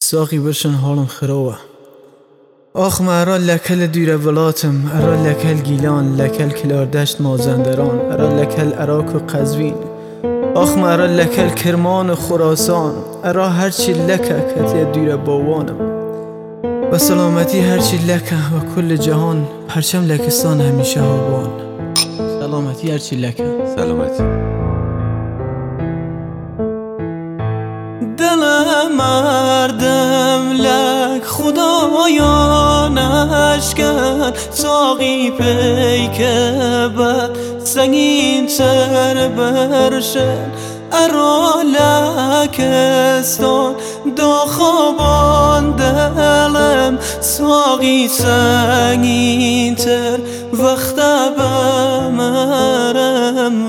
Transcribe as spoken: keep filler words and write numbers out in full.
ساقی برشن حالم خروه. آخ ما ارا لکل دیر ولاتم، ارا لکل گیلان، لکل کلاردشت مازندران، ارا لکل عراق و قزوین، آخ ما ارا لکل کرمان و خراسان، ارا هرچی لکه کتی دیر باوانم و سلامتی هرچی لکه و کل جهان پرچم لکستان همیشه آبان. سلامتی هرچی لکه. سلامتی. دل مردم لک خدایا نشکن، ساقی پیکه بر سنگین تر برشن، ارا لکستان دا خوابان دلم، ساقی سنگین تر وقت بمرم